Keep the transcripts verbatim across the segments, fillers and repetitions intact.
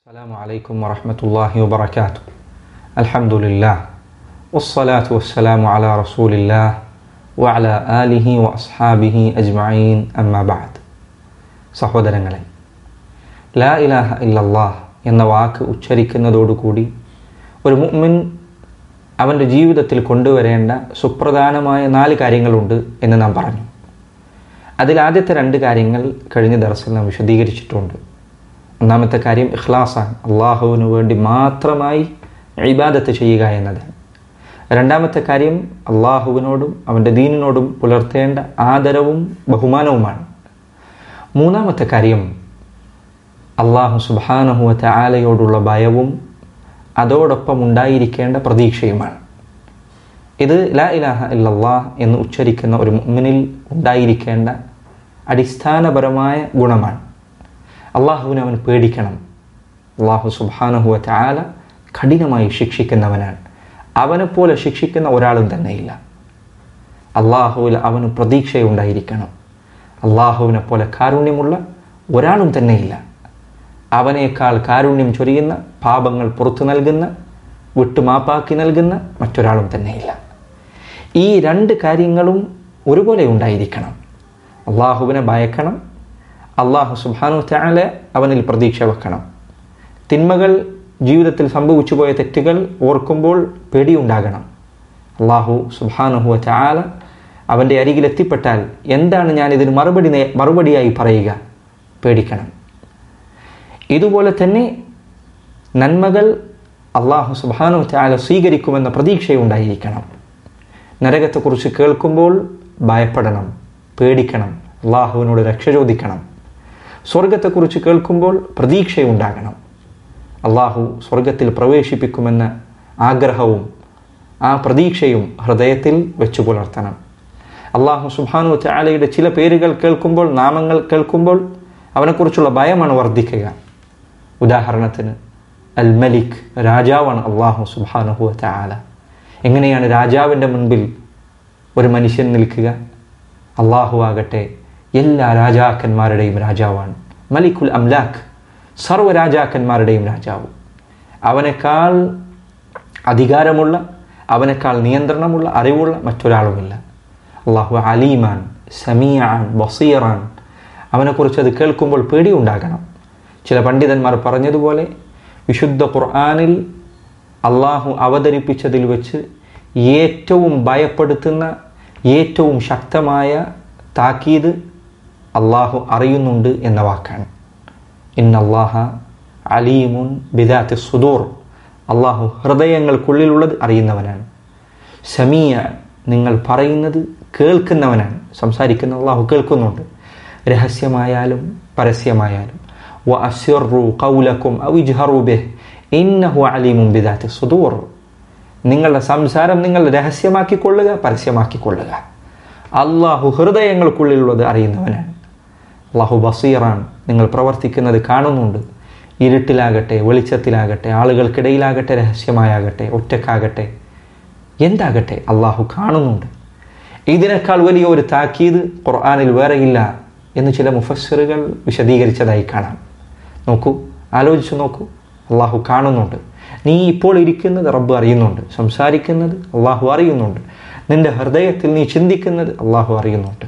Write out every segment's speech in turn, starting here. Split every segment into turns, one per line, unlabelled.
السلام عليكم ورحمة الله وبركاته. الحمد لله والصلاة والسلام على رسول الله وعلى آله وأصحابه أجمعين أما بعد. സഹോദരങ്ങളെ, ലാ ഇലാഹ ഇല്ലല്ലാഹ് എന്ന വാക്ക് ഉച്ചരിക്കുന്നതോടുകൂടി ഒരു മുഅ്മിൻ അവൻ്റെ ജീവിതത്തിൽ കൊണ്ടുവരേണ്ട സുപ്രധാനമായ നാല് കാര്യങ്ങളുണ്ട് എന്ന് നാം പറഞ്ഞു. അതിൽ ആദ്യത്തെ രണ്ട് കാര്യങ്ങൾ കഴിഞ്ഞ ദർസിൽ നാം വിശദീകരിച്ചിട്ടുണ്ട്. ഒന്നാമത്തെ കാര്യം ഇഖ്ലാസാണ്, അള്ളാഹുവിന് വേണ്ടി മാത്രമായി ഇബാദത്ത് ചെയ്യുക എന്നതാണ്. രണ്ടാമത്തെ കാര്യം അള്ളാഹുവിനോടും അവൻ്റെ ദീനിനോടും പുലർത്തേണ്ട ആദരവും ബഹുമാനവുമാണ്. മൂന്നാമത്തെ കാര്യം അള്ളാഹു സുബ്ഹാനഹു വ തആലയോടുള്ള ഭയവും അതോടൊപ്പം ഉണ്ടായിരിക്കേണ്ട പ്രതീക്ഷയുമാണ്. ഇത് ലാ ഇലാഹ ഇല്ലല്ലാഹ് എന്ന് ഉച്ചരിക്കുന്ന ഒരു മുഅ്മിനിൽ ഉണ്ടായിരിക്കേണ്ട അടിസ്ഥാനപരമായ ഗുണമാണ്. അള്ളാഹുവിനെ അവൻ പേടിക്കണം. അള്ളാഹു സുബ്ഹാനഹു വ തആല കഠിനമായി ശിക്ഷിക്കുന്നവനാണ്. അവനെപ്പോലെ ശിക്ഷിക്കുന്ന ഒരാളും തന്നെയില്ല. അള്ളാഹുവിൽ അവന് പ്രതീക്ഷയുണ്ടായിരിക്കണം. അള്ളാഹുവിനെ പോലെ കാരുണ്യമുള്ള ഒരാളും തന്നെയില്ല. അവനേക്കാൾ കാരുണ്യം ചൊരിയുന്ന, പാപങ്ങൾ പുറത്തു നൽകുന്ന, വിട്ടുമാപ്പാക്കി നൽകുന്ന മറ്റൊരാളും തന്നെയില്ല. ഈ രണ്ട് കാര്യങ്ങളും ഒരുപോലെ ഉണ്ടായിരിക്കണം. അള്ളാഹുവിനെ ഭയക്കണം, അള്ളാഹു സുബ്ഹാനഹു വ തആല അവനിൽ പ്രതീക്ഷ വെക്കണം. തിന്മകൾ, ജീവിതത്തിൽ സംഭവിച്ചു പോയ തെറ്റുകൾ ഓർക്കുമ്പോൾ പേടിയുണ്ടാകണം. അള്ളാഹു സുബ്ഹാനഹു വ തആല അവൻ്റെ അരികിലെത്തിപ്പെട്ടാൽ എന്താണ് ഞാൻ ഇതിന് മറുപടി മറുപടിയായി പറയുക? പേടിക്കണം. ഇതുപോലെ തന്നെ നന്മകൾ അള്ളാഹു സുബ്ഹാനഹു വ തആല സ്വീകരിക്കുമെന്ന പ്രതീക്ഷയുണ്ടായിരിക്കണം. നരകത്തെക്കുറിച്ച് കേൾക്കുമ്പോൾ ഭയപ്പെടണം, പേടിക്കണം, അള്ളാഹുവിനോട് രക്ഷ ചോദിക്കണം. സ്വർഗത്തെക്കുറിച്ച് കേൾക്കുമ്പോൾ പ്രതീക്ഷയുണ്ടാകണം. അള്ളാഹു സ്വർഗത്തിൽ പ്രവേശിപ്പിക്കുമെന്ന ആഗ്രഹവും ആ പ്രതീക്ഷയും ഹൃദയത്തിൽ വെച്ചു പുലർത്തണം. അള്ളാഹു സുബ്ഹാനഹു വ തആലയുടെ ചില പേരുകൾ കേൾക്കുമ്പോൾ, നാമങ്ങൾ കേൾക്കുമ്പോൾ അവനെക്കുറിച്ചുള്ള ഭയമാണ് വർദ്ധിക്കുക. ഉദാഹരണത്തിന് അൽ മലിക്, രാജാവാണ് അള്ളാഹു സുബ്ഹാനഹു വ തആല. എങ്ങനെയാണ് രാജാവിൻ്റെ മുൻപിൽ ഒരു മനുഷ്യൻ നിൽക്കുക? അള്ളാഹു ആകട്ടെ എല്ലാ രാജാക്കന്മാരുടെയും രാജാവാണ്. മലിക്കുൽ അംലാഖ്, സർവ്വ രാജാക്കന്മാരുടെയും രാജാവ്. അവനേക്കാൾ അധികാരമുള്ള, അവനേക്കാൾ നിയന്ത്രണമുള്ള, അറിവുള്ള മറ്റൊരാളുമില്ല. അള്ളാഹു അലീമാൻ, സമീആൻ, ബസീറാൻ. അവനെക്കുറിച്ച് അത് കേൾക്കുമ്പോൾ പേടിയുണ്ടാകണം. ചില പണ്ഡിതന്മാർ പറഞ്ഞതുപോലെ വിശുദ്ധ ഖുർആനിൽ അള്ളാഹു അവതരിപ്പിച്ചതിൽ വെച്ച് ഏറ്റവും ഭയപ്പെടുത്തുന്ന, ഏറ്റവും ശക്തമായ താക്കീത് അള്ളാഹു അറിയുന്നുണ്ട് എന്ന വാക്കാണ്. ഇന്നല്ലാഹ അലീമുൻ ബിദാത്തി സുദൂർ. അള്ളാഹു ഹൃദയങ്ങൾക്കുള്ളിലുള്ളത് അറിയുന്നവനാണ്. സമീഅ, നിങ്ങൾ പറയുന്നത് കേൾക്കുന്നവനാണ്. സംസാരിക്കുന്ന അള്ളാഹു കേൾക്കുന്നുണ്ട്, രഹസ്യമായാലും പരസ്യമായാലും. വ അസിറു ഖൗലക്കും ഔ ഇജ്ഹറു ബിഹി ഇന്നഹു അലീമുൻ ബിദാത്തി സുദൂർ. നിങ്ങളുടെ സംസാരം നിങ്ങൾ രഹസ്യമാക്കിക്കൊള്ളുക, പരസ്യമാക്കിക്കൊള്ളുക. അള്ളാഹു ഹൃദയങ്ങൾക്കുള്ളിലുള്ളത് അറിയുന്നവനാണ്. അള്ളാഹു ബസീറാൻ, നിങ്ങൾ പ്രവർത്തിക്കുന്നത് കാണുന്നുണ്ട്. ഇരുട്ടിലാകട്ടെ, വെളിച്ചത്തിലാകട്ടെ, ആളുകൾക്കിടയിലാകട്ടെ, രഹസ്യമായാകട്ടെ, ഒറ്റക്കാകട്ടെ, എന്താകട്ടെ, അള്ളാഹു കാണുന്നുണ്ട്. ഇതിനേക്കാൾ വലിയ ഒരു താക്കീത് ഖുർആനിൽ വേറെയില്ല എന്ന് ചില മുഫസ്സിറുകൾ വിശദീകരിച്ചതായി കാണാം. നോക്കൂ, ആലോചിച്ചു നോക്കൂ. അള്ളാഹു കാണുന്നുണ്ട്. നീ ഇപ്പോൾ ഇരിക്കുന്നത് റബ്ബ് അറിയുന്നുണ്ട്. സംസാരിക്കുന്നത് അള്ളാഹു അറിയുന്നുണ്ട്. നിന്റെ ഹൃദയത്തിൽ നീ ചിന്തിക്കുന്നത് അള്ളാഹു അറിയുന്നുണ്ട്.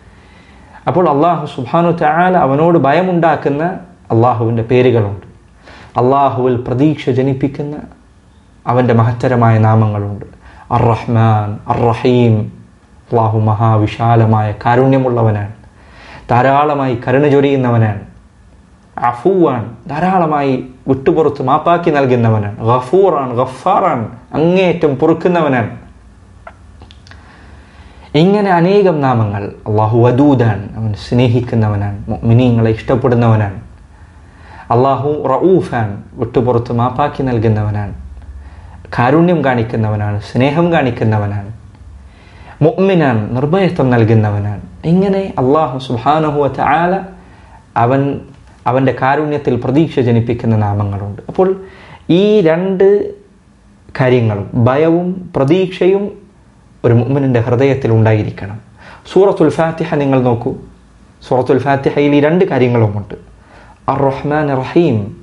അപ്പോൾ അള്ളാഹു സുബ്ഹാനഹു വ തആല അവനോട് ഭയമുണ്ടാക്കുന്ന അള്ളാഹുവിൻ്റെ പേരുകളുണ്ട്. അള്ളാഹുവിൽ പ്രതീക്ഷ ജനിപ്പിക്കുന്ന അവൻ്റെ മഹത്തരമായ നാമങ്ങളുണ്ട്. അർ റഹ്മാൻ, അർ റഹീം. അള്ളാഹു മഹാവിശാലമായ കാരുണ്യമുള്ളവനാണ്, ധാരാളമായി കരുണ ചൊരിയുന്നവനാണ്. അഫൂവാൻ, ധാരാളമായി വിട്ടുപുറത്ത് മാപ്പാക്കി നൽകുന്നവനാണ്. ഗഫൂറാൻ, ഗഫാറാൻ, അങ്ങേയറ്റം പൊറുക്കുന്നവനാണ്. ഇങ്ങനെ അനേകം നാമങ്ങൾ. അള്ളാഹു വദൂദാൻ, അവൻ സ്നേഹിക്കുന്നവനാണ്, മുഅ്മിനീങ്ങളെ ഇഷ്ടപ്പെടുന്നവനാണ്. അള്ളാഹു റഊഫാൻ, വിട്ടുപുറത്ത് മാപ്പാക്കി നൽകുന്നവനാണ്, കാരുണ്യം കാണിക്കുന്നവനാണ്, സ്നേഹം കാണിക്കുന്നവനാണ്. മുഅ്മിനാൻ, നിർഭയത്വം നൽകുന്നവനാണ്. ഇങ്ങനെ അള്ളാഹു സുബ്ഹാനഹു വ തആല അവൻ അവൻ്റെ കാരുണ്യത്തിൽ പ്രതീക്ഷ ജനിപ്പിക്കുന്ന നാമങ്ങളുണ്ട്. അപ്പോൾ ഈ രണ്ട് കാര്യങ്ങളും, ഭയവും പ്രതീക്ഷയും ഒരു മുഅ്മിനിൻ്റെ ഹൃദയത്തിൽ ഉണ്ടായിരിക്കണം. സൂറത്തുൽ ഫാത്തിഹ നിങ്ങൾ നോക്കൂ. സൂറത്തുൽ ഫാത്തിഹയിൽ ഈ രണ്ട് കാര്യങ്ങളുമുണ്ട്. അർ റഹ്മാൻ റഹീം,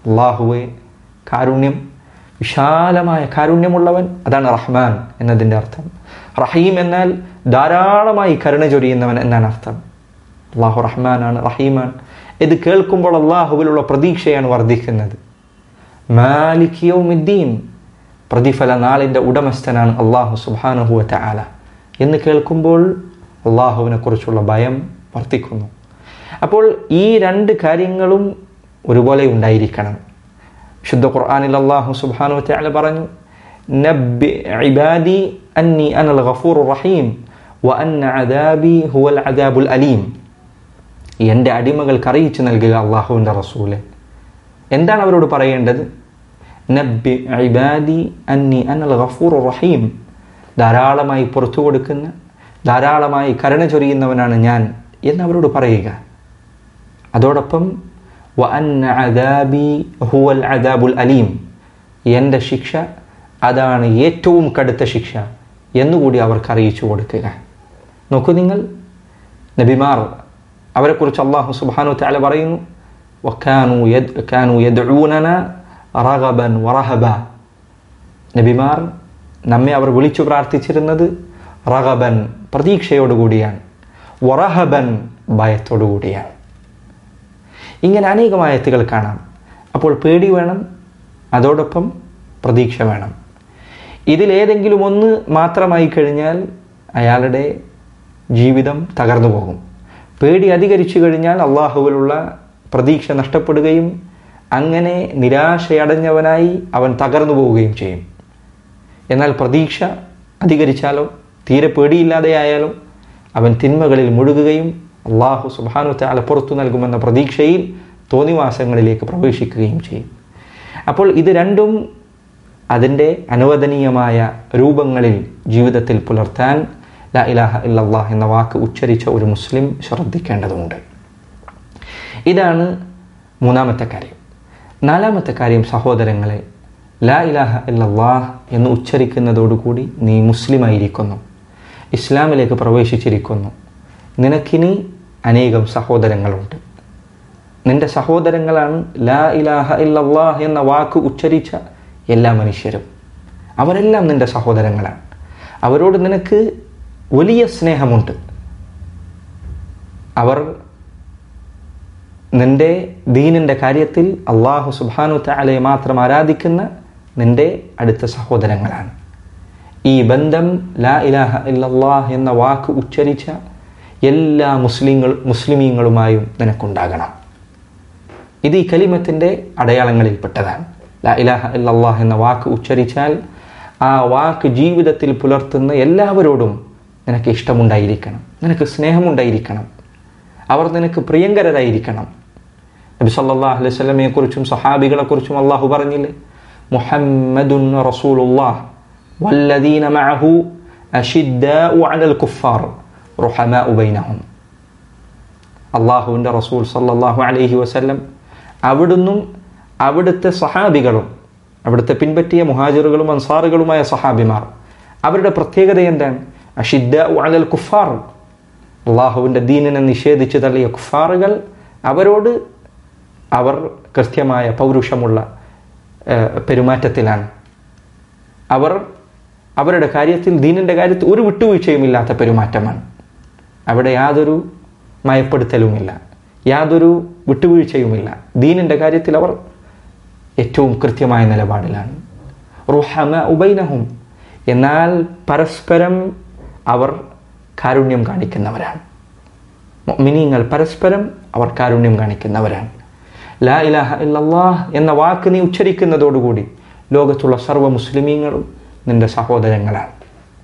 അള്ളാഹുവെ കാരുണ്യം, വിശാലമായ കാരുണ്യമുള്ളവൻ, അതാണ് റഹ്മാൻ എന്നതിൻ്റെ അർത്ഥം. റഹീം എന്നാൽ ധാരാളമായി കരുണ ചൊരിയുന്നവൻ എന്നാണ് അർത്ഥം. അള്ളാഹു റഹ്മാനാണ്, റഹീമാൻ. ഇത് കേൾക്കുമ്പോൾ അള്ളാഹുവിലുള്ള പ്രതീക്ഷയാണ് വർദ്ധിക്കുന്നത്. മാലിക് യൗമിദ്ദീൻ, പ്രതിഫല നാളിൻ്റെ ഉടമസ്ഥനാണ് അള്ളാഹു സുബ്ഹാനഹു വ തആല എന്ന് കേൾക്കുമ്പോൾ അള്ളാഹുവിനെ കുറിച്ചുള്ള ഭയം വർദ്ധിക്കുന്നു. അപ്പോൾ ഈ രണ്ട് കാര്യങ്ങളും ഒരുപോലെ ഉണ്ടായിരിക്കണം. വിശുദ്ധ ഖുർആനിൽ അല്ലാഹു സുബ്ഹാനഹു വ തആല പറഞ്ഞു, നബ്ബി ഇബാദി അന്നി അനൽ ഗഫൂറുർ റഹീം വ അന്ന അദാബി ഹുവൽ അദാബുൽ അലീം. എൻ്റെ അടിമകൾക്ക് അറിയിച്ചു നൽകുക അള്ളാഹുവിൻ്റെ റസൂലെ. എന്താണ് അവരോട് പറയേണ്ടത്? നബ്ബി ഇബാദി അന്നി അനൽ ഗഫൂറുർ റഹീം, ധാരാളമായി പുറത്തു കൊടുക്കുന്ന, ധാരാളമായി കരുണ ചൊരിയുന്നവനാണ് ഞാൻ എന്ന് അവരോട് പറയുക. അതോടൊപ്പം വ അന്ന അദാബി ഹുവൽ അദാബുൽ അലീം, എൻ്റെ ശിക്ഷ അതാണ് ഏറ്റവും കടുത്ത ശിക്ഷ എന്നുകൂടി അവർക്ക് അറിയിച്ചു കൊടുക്കുക. നോക്കൂ നിങ്ങൾ, നബിമാർ, അവരെക്കുറിച്ച് അല്ലാഹു സുബ്ഹാനഹു വ തആല പറയുന്നു, വകാനൂ യദ് കാനൂ യദ്ഊനന റഗബൻ വറഹബ. നബിമാർ നമ്മെ അവർ വിളിച്ചു പ്രാർത്ഥിച്ചിരുന്നത് റഗബൻ, പ്രതീക്ഷയോടുകൂടിയാണ്, വറഹബൻ, ഭയത്തോടുകൂടിയാണ്. ഇങ്ങനെ അനേകം ആയത്തുകൾ കാണാം. അപ്പോൾ പേടി വേണം, അതോടൊപ്പം പ്രതീക്ഷ വേണം. ഇതിലേതെങ്കിലും ഒന്ന് മാത്രമായി കഴിഞ്ഞാൽ അയാളുടെ ജീവിതം തകർന്നു പോകും. പേടി അധികരിച്ചു കഴിഞ്ഞാൽ അള്ളാഹുവിലുള്ള പ്രതീക്ഷ നഷ്ടപ്പെടുകയും അങ്ങനെ നിരാശയടഞ്ഞവനായി അവൻ തകർന്നു പോവുകയും ചെയ്യും. എന്നാൽ പ്രതീക്ഷ അധികരിച്ചാലോ, തീരെ പേടിയില്ലാതെയായാലോ, അവൻ തിന്മകളിൽ മുഴുകുകയും അള്ളാഹു സുബ്ഹാനഹു വ തആല പുറത്തു നൽകുമെന്ന പ്രതീക്ഷയിൽ തോന്നിവാസങ്ങളിലേക്ക് പ്രവേശിക്കുകയും ചെയ്യും. അപ്പോൾ ഇത് രണ്ടും അതിൻ്റെ അനുവദനീയമായ രൂപങ്ങളിൽ ജീവിതത്തിൽ പുലർത്താൻ ലാ ഇലാഹ ഇല്ലല്ലാഹ് എന്ന വാക്ക് ഉച്ചരിച്ച ഒരു മുസ്ലിം ശ്രദ്ധിക്കേണ്ടതുണ്ട്. ഇതാണ് മൂന്നാമത്തെ കാര്യം. നാലാമത്തെ കാര്യം, സഹോദരങ്ങളെ, ലാ ഇലാഹ ഇല്ലല്ലാഹ് എന്ന് ഉച്ചരിക്കുന്നതോടുകൂടി നീ മുസ്ലിമായിരിക്കുന്നു, ഇസ്ലാമിലേക്ക് പ്രവേശിച്ചിരിക്കുന്നു. നിനക്കിനി അനേകം സഹോദരങ്ങളുണ്ട്. നിന്റെ സഹോദരങ്ങളാണ് ലാ ഇലാഹ ഇല്ലല്ലാഹ് എന്ന വാക്ക് ഉച്ചരിച്ച എല്ലാ മനുഷ്യരും. അവരെല്ലാം നിന്റെ സഹോദരങ്ങളാണ്. അവരോട് നിനക്ക് വലിയ സ്നേഹമുണ്ട്. അവർ നിന്റെ ദീനിൻ്റെ കാര്യത്തിൽ അള്ളാഹു സുബ്ഹാനഹു വ തആലയെ മാത്രം ആരാധിക്കുന്ന നിന്റെ അടുത്ത സഹോദരങ്ങളാണ്. ഈ ബന്ധം ലാ ഇലാഹ ഇല്ലല്ലാഹ് എന്ന വാക്ക് ഉച്ചരിച്ച എല്ലാ മുസ്ലിങ്ങൾ മുസ്ലിമീങ്ങളുമായും നിനക്കുണ്ടാകണം. ഇത് ഈ കലിമത്തിൻ്റെ അടയാളങ്ങളിൽപ്പെട്ടതാണ്. ലാ ഇലാഹ ഇല്ലല്ലാഹ് എന്ന വാക്ക് ഉച്ചരിച്ചാൽ ആ വാക്ക് ജീവിതത്തിൽ പുലർത്തുന്ന എല്ലാവരോടും നിനക്ക് ഇഷ്ടമുണ്ടായിരിക്കണം, നിനക്ക് സ്നേഹമുണ്ടായിരിക്കണം, അവർ നിനക്ക് പ്രിയങ്കരരായിരിക്കണം. നബി സല്ലല്ലാഹു അലൈഹി വസല്ലമയെക്കുറിച്ചും സഹാബികളെക്കുറിച്ചും അള്ളാഹു പറഞ്ഞില്ലേ, മുഹമ്മദുൻ റസൂലുള്ളാഹ് വല്ലദീന മഅഹു അശിദ്ദാഉ അലൽ കുഫാർ റുഹമാഉ ബൈനഹും. അള്ളാഹുവിൻ്റെ റസൂൽ സല്ലല്ലാഹു അലൈഹി വസല്ലം അവിടുന്നും അവിടുത്തെ സഹാബികളും അവിടുത്തെ പിൻപറ്റിയ മുഹാജിറുകളും അൻസാറുകളുമായ സഹാബിമാർ, അവരുടെ പ്രത്യേകത എന്താണ്? അശിദ്ദാഉ അലൽ കുഫാർ, അള്ളാഹുവിൻ്റെ ദീനിനെ നിഷേധിച്ച് തള്ളിയ കുഫാറുകൾ, അവരോട് അവർ കൃത്യമായ പൗരുഷമുള്ള പെരുമാറ്റത്തിലാണ്. അവർ അവരുടെ കാര്യത്തിൽ, ദീനിൻ്റെ കാര്യത്തിൽ ഒരു വിട്ടുവീഴ്ചയുമില്ലാത്ത പെരുമാറ്റമാണ്. അവിടെ യാതൊരു മയപ്പെടുത്തലുമില്ല, യാതൊരു വിട്ടുവീഴ്ചയുമില്ല. ദീനിൻ്റെ കാര്യത്തിൽ അവർ ഏറ്റവും കൃത്യമായ നിലപാടിലാണ്. റുഹമാഉ ബൈനഹും, എന്നാൽ പരസ്പരം അവർ കാരുണ്യം കാണിക്കുന്നവരാണ്. മുഅ്മിനീങ്ങൾ പരസ്പരം അവർ കാരുണ്യം കാണിക്കുന്നവരാണ്. ലാ ഇലാഹ ഇല്ലല്ലാഹ് എന്ന വാക്ക് നീ ഉച്ചരിക്കുന്നതോടുകൂടി ലോകത്തുള്ള സർവ്വ മുസ്ലിമീങ്ങളും നിന്റെ സഹോദരങ്ങളാണ്.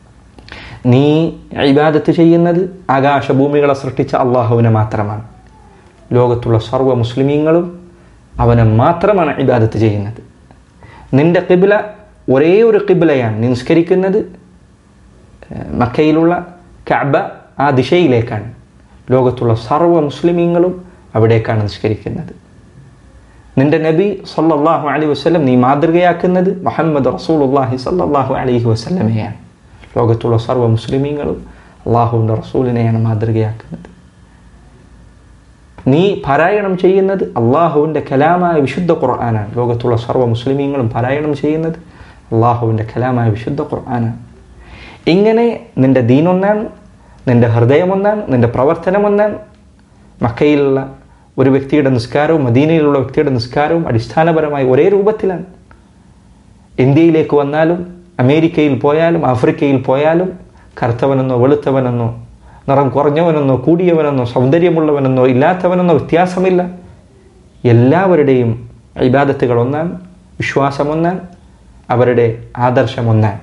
നീ ഇബാദത്ത് ചെയ്യുന്നത് ആകാശഭൂമികളെ സൃഷ്ടിച്ച അള്ളാഹുവിനെ മാത്രമാണ്. ലോകത്തുള്ള സർവ്വ മുസ്ലിമീങ്ങളും അവനെ മാത്രമാണ് ഇബാദത്ത് ചെയ്യുന്നത്. നിന്റെ ഖിബ്ല ഒരേ ഒരു ഖിബ്ലയാണ്. നീ നിസ്കരിക്കുന്നത് മക്കയിലുള്ള കഅബ, ആ ദിശയിലേക്കാണ്. ലോകത്തുള്ള സർവ്വ മുസ്ലിമീങ്ങളും അവിടേക്കാണ് നിസ്കരിക്കുന്നത്. നിന്റെ നബി സല്ലല്ലാഹു അലൈഹി വസല്ലം നീ മാതൃകയാക്കുന്നത് മുഹമ്മദ് റസൂലുള്ളാഹി സല്ലല്ലാഹു അലൈഹി വസല്ലമയാണ്. ലോകത്തുള്ള സർവ്വ മുസ്ലിമീങ്ങളും അള്ളാഹുവിൻ്റെ റസൂലിനെയാണ് മാതൃകയാക്കുന്നത്. നീ പാരായണം ചെയ്യുന്നത് അള്ളാഹുവിൻ്റെ കലാമായ വിശുദ്ധ ഖുർആനാണ്. ലോകത്തുള്ള സർവ്വ മുസ്ലിമീങ്ങളും പാരായണം ചെയ്യുന്നത് അള്ളാഹുവിൻ്റെ കലാമായ വിശുദ്ധ ഖുർആനാണ്. ഇങ്ങനെ നിൻ്റെ ദീനൊന്നാണ്, നിൻ്റെ ഹൃദയമൊന്നാണ്, നിൻ്റെ പ്രവർത്തനമൊന്നാണ്. മക്കയിലുള്ള ഒരു വ്യക്തിയുടെ നിസ്കാരവും മദീനയിലുള്ള വ്യക്തിയുടെ നിസ്കാരവും അടിസ്ഥാനപരമായി ഒരേ രൂപത്തിലാണ്. ഇന്ത്യയിലേക്ക് വന്നാലും അമേരിക്കയിൽ പോയാലും ആഫ്രിക്കയിൽ പോയാലും കറുത്തവനെന്നോ വെളുത്തവനെന്നോ നിറം കുറഞ്ഞവനെന്നോ കൂടിയവനെന്നോ സൗന്ദര്യമുള്ളവനെന്നോ ഇല്ലാത്തവനെന്നോ വ്യത്യാസമില്ല. എല്ലാവരുടെയും ഇബാദത്തുകൾ ഒന്നാണ്, വിശ്വാസമൊന്നാണ്, അവരുടെ ആദർശമൊന്നാണ്.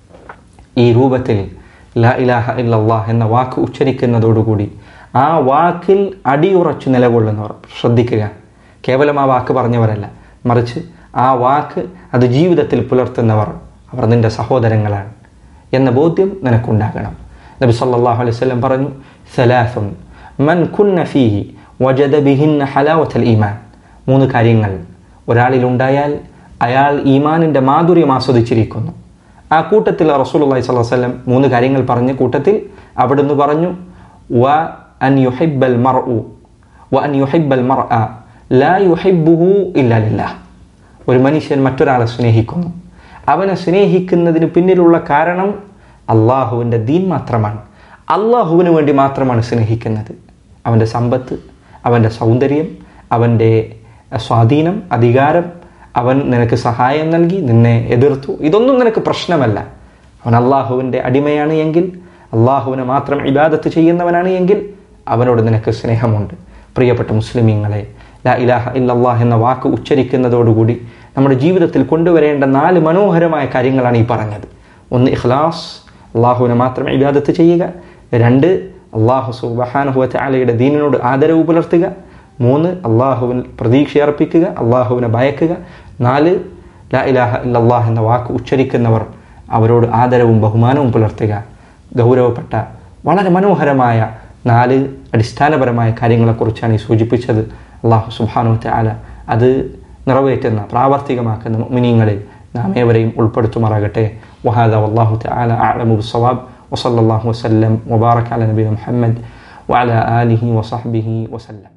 ഈ രൂപത്തിൽ ലാ ഇലാഹ ഇല്ലല്ലാഹ് എന്ന വാക്ക് ഉച്ചരിക്കുന്നതോടുകൂടി ആ വാക്കിൽ അടിയുറച്ചു നിലകൊള്ളുന്നവർ, ശ്രദ്ധിക്കുക, കേവലം ആ വാക്ക് പറഞ്ഞവരല്ല, മറിച്ച് ആ വാക്ക് അത് ജീവിതത്തിൽ പുലർത്തുന്നവർ, അവർ നിൻ്റെ സഹോദരങ്ങളാണ് എന്ന ബോധ്യം നിനക്കുണ്ടാകണം. നബി സല്ലല്ലാഹു അലൈഹി വസല്ലം പറഞ്ഞു, സലാസുൻ മൻ കുന്ന ഫീഹി വജദ ബിഹിന്ന ഹലാവത്തുൽ ഈമാൻ. മൂന്ന് കാര്യങ്ങൾ ഒരാളിലുണ്ടായാൽ അയാൾ ഈമാനിൻ്റെ മാധുര്യം ആസ്വദിച്ചിരിക്കുന്നു. ആ കൂട്ടത്തിൽ റസൂലുള്ളാഹി സ്വല്ലല്ലാഹു അലൈഹി വസല്ലം മൂന്ന് കാര്യങ്ങൾ പറഞ്ഞ കൂട്ടത്തിൽ അവിടുന്ന് പറഞ്ഞു, വ അൻ യുഹിബ്ബൽ മർഉ വ അൻ യുഹിബ്ബൽ മർഅ ലാ യുഹിബ്ബുഹു ഇല്ലാ ലില്ലാഹ്. ഒരു മനുഷ്യൻ മറ്റൊരാളെ സ്നേഹിക്കുന്നു, അവനെ സ്നേഹിക്കുന്നതിന് പിന്നിലുള്ള കാരണം അള്ളാഹുവിൻ്റെ ദീൻ മാത്രമാണ്. അള്ളാഹുവിന് വേണ്ടി മാത്രമാണ് സ്നേഹിക്കുന്നത്. അവൻ്റെ സമ്പത്ത്, അവൻ്റെ സൗന്ദര്യം, അവൻ്റെ സ്വാധീനം, അധികാരം, അവൻ നിനക്ക് സഹായം നൽകി, നിന്നെ എതിർത്തു, ഇതൊന്നും നിനക്ക് പ്രശ്നമല്ല. അവൻ അള്ളാഹുവിൻ്റെ അടിമയാണ് എങ്കിൽ, അള്ളാഹുവിനെ മാത്രം ഇബാദത്ത് ചെയ്യുന്നവനാണ് എങ്കിൽ അവനോട് നിനക്ക് സ്നേഹമുണ്ട്. പ്രിയപ്പെട്ട മുസ്ലിമീങ്ങളെ, ലാ ഇലാഹ ഇല്ലല്ലാഹ് എന്ന വാക്ക് ഉച്ചരിക്കുന്നതോടുകൂടി നമ്മുടെ ജീവിതത്തിൽ കൊണ്ടുവരേണ്ട നാല് മനോഹരമായ കാര്യങ്ങളാണ് ഈ പറഞ്ഞത്. ഒന്ന്, ഇഖ്ലാസ്, അള്ളാഹുവിനെ മാത്രം ഇബാദത്ത് ചെയ്യുക. രണ്ട്, അള്ളാഹു സുബ്ഹാനഹു വ തആലയുടെ ദീനിനോട് ആദരവ് പുലർത്തുക. മൂന്ന്, അള്ളാഹുവിൽ പ്രതീക്ഷയർപ്പിക്കുക, അള്ളാഹുവിനെ ഭയക്കുക. നാല്, ലാ ഇലാഹ ഇല്ലല്ലാഹ് എന്ന വാക്ക് ഉച്ചരിക്കുന്നവർ അവരോട് ആദരവും ബഹുമാനവും പുലർത്തുക. ഗൗരവപ്പെട്ട വളരെ മനോഹരമായ നാല് അടിസ്ഥാനപരമായ കാര്യങ്ങളെക്കുറിച്ചാണ് ഈ സൂചിപ്പിച്ചത്. അള്ളാഹു സുബ്ഹാനഹു വ തആല അത് നിറവേറ്റുന്ന, പ്രാവർത്തികമാക്കുന്ന മുഅ്മിനീങ്ങളിൽ നാം ഏവരെയും ഉൾപ്പെടുത്തുമാറാകട്ടെ. വഹാദാ വല്ലാഹു തആല അഅലമു ബിസ്സവാബ്. വസല്ലല്ലാഹു വസല്ലം വബാറക അലാ നബിയിന മുഹമ്മദ് വഅലാ ആലിഹി വസഹ്ബിഹി വസല്ലം.